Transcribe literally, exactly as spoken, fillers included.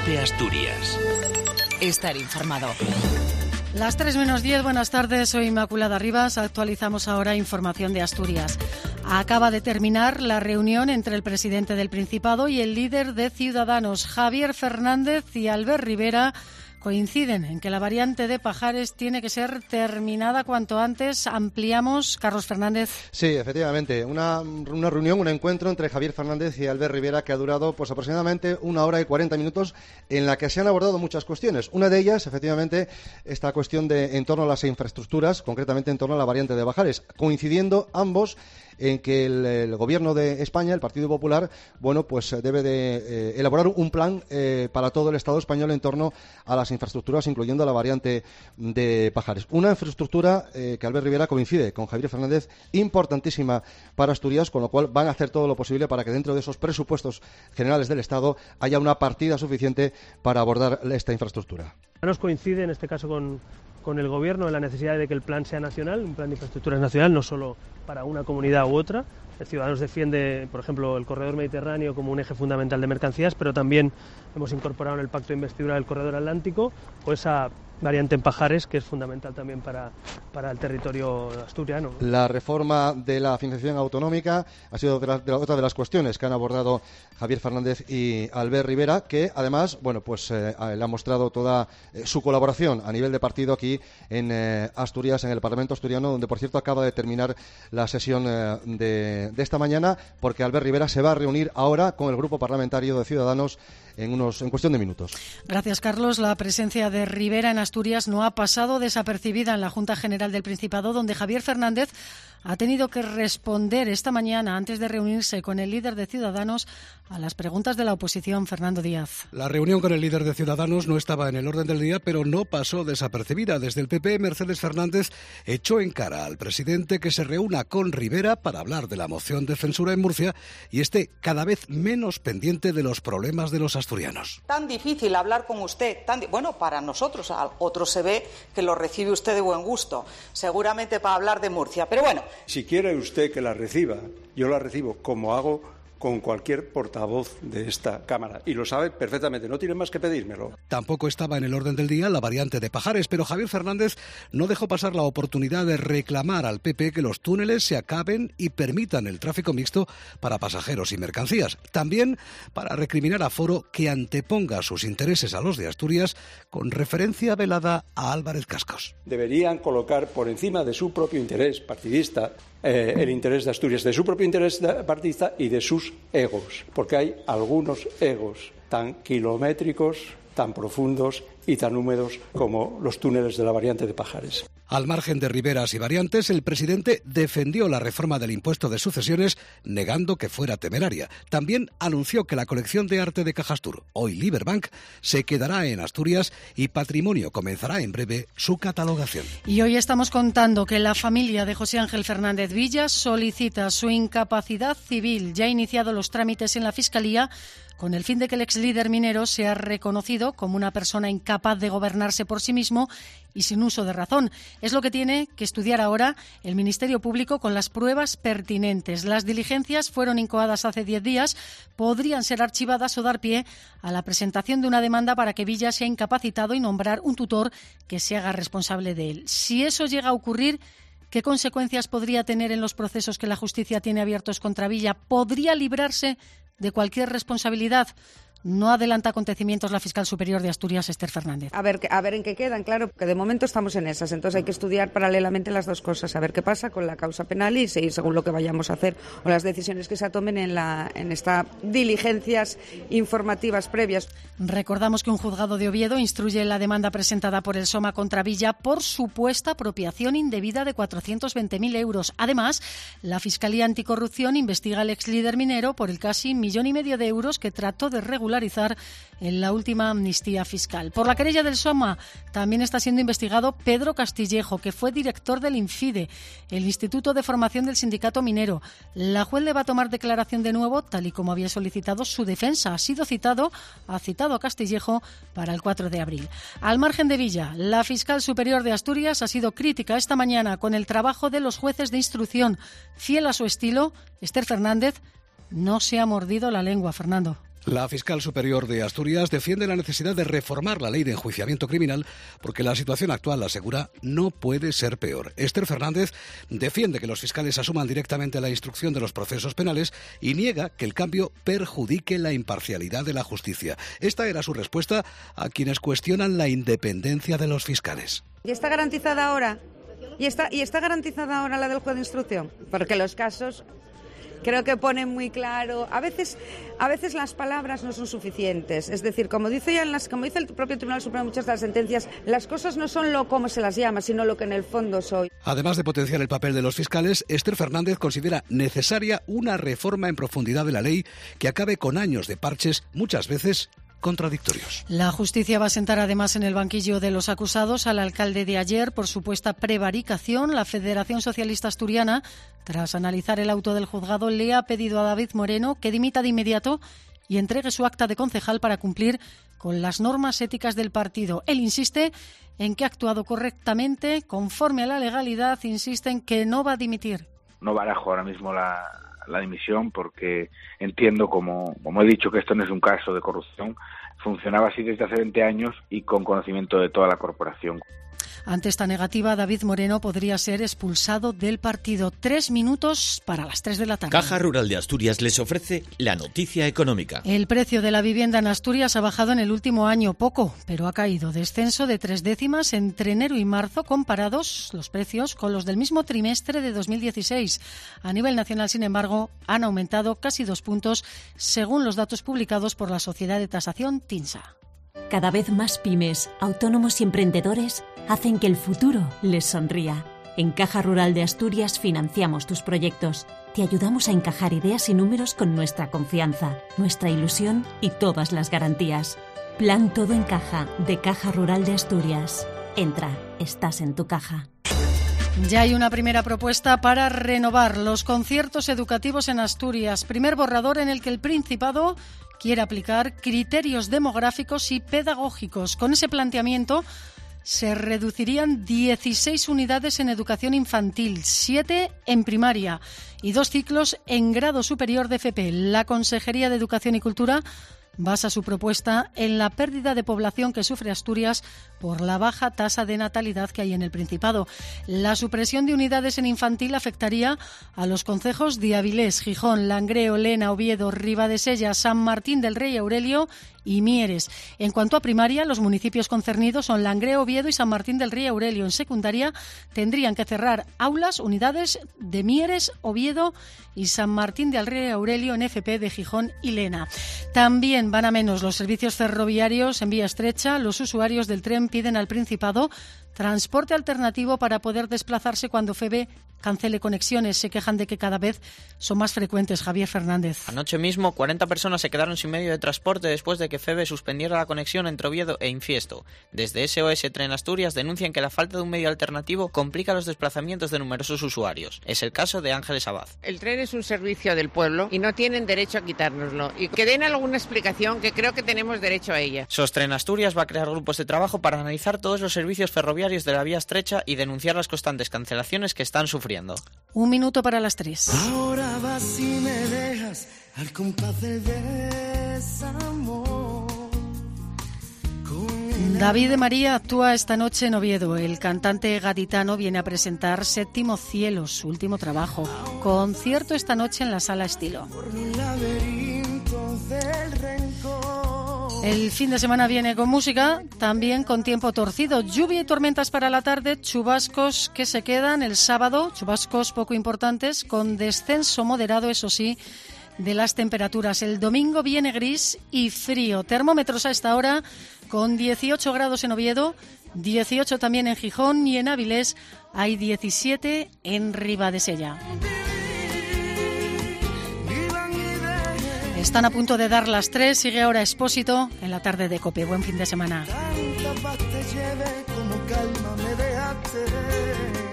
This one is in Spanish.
Cope Asturias. Estar informado. Las tres menos diez, buenas tardes, soy Inmaculada Rivas. Actualizamos ahora información de Asturias. Acaba de terminar la reunión entre el presidente del Principado y el líder de Ciudadanos. Javier Fernández y Albert Rivera coinciden en que la variante de Pajares tiene que ser terminada cuanto antes. Ampliamos, Carlos Fernández. Sí, efectivamente, una, una reunión, un encuentro entre Javier Fernández y Albert Rivera que ha durado pues aproximadamente una hora y cuarenta minutos, en la que se han abordado muchas cuestiones. Una de ellas, efectivamente, esta cuestión de en torno a las infraestructuras, concretamente en torno a la variante de Pajares, coincidiendo ambos en que el, el Gobierno de España, el Partido Popular, bueno, pues debe de eh, elaborar un plan eh, para todo el Estado español en torno a las infraestructuras, incluyendo la variante de Pajares. Una infraestructura eh, que Albert Rivera coincide con Javier Fernández, importantísima para Asturias, con lo cual van a hacer todo lo posible para que dentro de esos presupuestos generales del Estado haya una partida suficiente para abordar esta infraestructura. Nos coincide en este caso con, con el Gobierno en la necesidad de que el plan sea nacional, un plan de infraestructuras nacional, no solo para una comunidad u otra. El Ciudadanos defiende, por ejemplo, el corredor mediterráneo como un eje fundamental de mercancías, pero también hemos incorporado en el pacto de investidura del corredor atlántico pues esa variante en Pajares, que es fundamental también para, para el territorio asturiano. La reforma de la financiación autonómica ha sido de la, de la, otra de las cuestiones que han abordado Javier Fernández y Albert Rivera, que además, bueno, pues eh, le ha mostrado toda eh, su colaboración a nivel de partido aquí en eh, Asturias, en el Parlamento asturiano, donde, por cierto, acaba de terminar la sesión eh, de, de esta mañana, porque Albert Rivera se va a reunir ahora con el Grupo Parlamentario de Ciudadanos en unos en cuestión de minutos. Gracias, Carlos. La presencia de Rivera en Asturias no ha pasado desapercibida en la Junta General del Principado, donde Javier Fernández ha tenido que responder esta mañana, antes de reunirse con el líder de Ciudadanos, a las preguntas de la oposición, Fernando Díaz. La reunión con el líder de Ciudadanos no estaba en el orden del día, pero no pasó desapercibida. Desde el P P, Mercedes Fernández echó en cara al presidente que se reúna con Rivera para hablar de la moción de censura en Murcia y esté cada vez menos pendiente de los problemas de los asturianos. Tan difícil hablar con usted, tan di- bueno, para nosotros, a otros se ve que lo recibe usted de buen gusto, seguramente para hablar de Murcia, pero bueno. Si quiere usted que la reciba, yo la recibo como hago con cualquier portavoz de esta Cámara. Y lo sabe perfectamente, no tiene más que pedírmelo. Tampoco estaba en el orden del día la variante de Pajares, pero Javier Fernández no dejó pasar la oportunidad de reclamar al P P que los túneles se acaben y permitan el tráfico mixto para pasajeros y mercancías. También para recriminar a Foro que anteponga sus intereses a los de Asturias, con referencia velada a Álvarez Cascos. Deberían colocar por encima de su propio interés partidista eh, el interés de Asturias, de su propio interés partidista y de sus egos, porque hay algunos egos tan kilométricos, tan profundos y tan húmedos como los túneles de la variante de Pajares. Al margen de riberas y variantes, el presidente defendió la reforma del impuesto de sucesiones, negando que fuera temeraria. También anunció que la colección de arte de Cajastur, hoy Liberbank, se quedará en Asturias y Patrimonio comenzará en breve su catalogación. Y hoy estamos contando que la familia de José Ángel Fernández Villa solicita su incapacidad civil. Ya ha iniciado los trámites en la Fiscalía con el fin de que el ex líder minero sea reconocido como una persona incapaz de gobernarse por sí mismo y sin uso de razón. Es lo que tiene que estudiar ahora el Ministerio Público con las pruebas pertinentes. Las diligencias fueron incoadas hace diez días, podrían ser archivadas o dar pie a la presentación de una demanda para que Villa sea incapacitado y nombrar un tutor que se haga responsable de él. Si eso llega a ocurrir, ¿qué consecuencias podría tener en los procesos que la justicia tiene abiertos contra Villa? ¿Podría librarse de cualquier responsabilidad? No adelanta acontecimientos la fiscal superior de Asturias, Esther Fernández. A ver, a ver en qué quedan, claro, que de momento estamos en esas, entonces hay que estudiar paralelamente las dos cosas, a ver qué pasa con la causa penal y seguir según lo que vayamos a hacer o las decisiones que se tomen en la en estas diligencias informativas previas. Recordamos que un juzgado de Oviedo instruye la demanda presentada por el Soma contra Villa por supuesta apropiación indebida de cuatrocientos veinte mil euros. Además, la Fiscalía Anticorrupción investiga al ex líder minero por el casi millón y medio de euros que trató de regular en la última amnistía fiscal. Por la querella del Soma también está siendo investigado Pedro Castillejo, que fue director del INFIDE, el Instituto de Formación del Sindicato Minero. La juez le va a tomar declaración de nuevo, tal y como había solicitado su defensa. Ha sido citado, ha citado a Castillejo para el cuatro de abril. Al margen de Villa, la fiscal superior de Asturias ha sido crítica esta mañana con el trabajo de los jueces de instrucción. Fiel a su estilo, Esther Fernández no se ha mordido la lengua, Fernando. La fiscal superior de Asturias defiende la necesidad de reformar la ley de enjuiciamiento criminal porque la situación actual, asegura, no puede ser peor. Esther Fernández defiende que los fiscales asuman directamente la instrucción de los procesos penales y niega que el cambio perjudique la imparcialidad de la justicia. Esta era su respuesta a quienes cuestionan la independencia de los fiscales. ¿Y está garantizada ahora? ¿Y está, y está garantizada ahora la del juez de instrucción? Porque los casos... Creo que ponen muy claro, a veces, a veces las palabras no son suficientes. Es decir, como dice ya en las, como dice el propio Tribunal Supremo en muchas de las sentencias, las cosas no son lo cómo se las llama, sino lo que en el fondo soy. Además de potenciar el papel de los fiscales, Esther Fernández considera necesaria una reforma en profundidad de la ley que acabe con años de parches, muchas veces contradictorios. La justicia va a sentar además en el banquillo de los acusados al alcalde de ayer por supuesta prevaricación. La Federación Socialista Asturiana, tras analizar el auto del juzgado, le ha pedido a David Moreno que dimita de inmediato y entregue su acta de concejal para cumplir con las normas éticas del partido. Él insiste en que ha actuado correctamente, conforme a la legalidad, insiste en que no va a dimitir. No barajo ahora mismo la... la dimisión porque entiendo, como, como he dicho, que esto no es un caso de corrupción, funcionaba así desde hace veinte años y con conocimiento de toda la corporación. Ante esta negativa, David Moreno podría ser expulsado del partido. Tres minutos para las tres de la tarde. Caja Rural de Asturias les ofrece la noticia económica. El precio de la vivienda en Asturias ha bajado en el último año poco, pero ha caído. Descenso de tres décimas entre enero y marzo, comparados los precios con los del mismo trimestre de dos mil dieciséis. A nivel nacional, sin embargo, han aumentado casi dos puntos, según los datos publicados por la Sociedad de Tasación TINSA. Cada vez más pymes, autónomos y emprendedores hacen que el futuro les sonría. En Caja Rural de Asturias financiamos tus proyectos. Te ayudamos a encajar ideas y números con nuestra confianza, nuestra ilusión y todas las garantías. Plan Todo en Caja, de Caja Rural de Asturias. Entra, estás en tu caja. Ya hay una primera propuesta para renovar los conciertos educativos en Asturias. Primer borrador en el que el Principado quiere aplicar criterios demográficos y pedagógicos. Con ese planteamiento se reducirían dieciséis unidades en educación infantil, siete en primaria y dos ciclos en grado superior de F P. La Consejería de Educación y Cultura basa su propuesta en la pérdida de población que sufre Asturias por la baja tasa de natalidad que hay en el Principado. La supresión de unidades en infantil afectaría a los concejos de Avilés, Gijón, Langreo, Lena, Oviedo, Ribadesella, San Martín del Rey, Aurelio y Mieres. En cuanto a primaria, los municipios concernidos son Langreo, Oviedo y San Martín del Rey, Aurelio. En secundaria tendrían que cerrar aulas, unidades de Mieres, Oviedo y San Martín del Rey, Aurelio en F P de Gijón y Lena. También van a menos los servicios ferroviarios en vía estrecha. Los usuarios del tren piden al Principado transporte alternativo para poder desplazarse cuando F E B cancele conexiones. Se quejan de que cada vez son más frecuentes. Javier Fernández. Anoche mismo, cuarenta personas se quedaron sin medio de transporte después de que F E B suspendiera la conexión entre Oviedo e Infiesto. Desde S O S Tren Asturias denuncian que la falta de un medio alternativo complica los desplazamientos de numerosos usuarios. Es el caso de Ángeles Abad. El tren es un servicio del pueblo y no tienen derecho a quitárnoslo. Y que den alguna explicación, que creo que tenemos derecho a ella. Sostren Asturias va a crear grupos de trabajo para analizar todos los servicios ferroviarios de la vía estrecha y denunciar las constantes cancelaciones que están sufriendo. Un minuto para las tres. Ahora vas y me dejas al compás del desamor. David de María actúa esta noche en Oviedo. El cantante gaditano viene a presentar Séptimo Cielo, su último trabajo. Concierto esta noche en la Sala Estilo. El fin de semana viene con música, también con tiempo torcido. Lluvia y tormentas para la tarde, chubascos que se quedan el sábado, chubascos poco importantes, con descenso moderado, eso sí, de las temperaturas. El domingo viene gris y frío. Termómetros a esta hora con dieciocho grados en Oviedo, dieciocho también en Gijón y en Avilés hay diecisiete en Ribadesella. Están a punto de dar las tres, sigue ahora Expósito en la tarde de COPE. Buen fin de semana. Tanta paz te lleve, como calma me dejaste.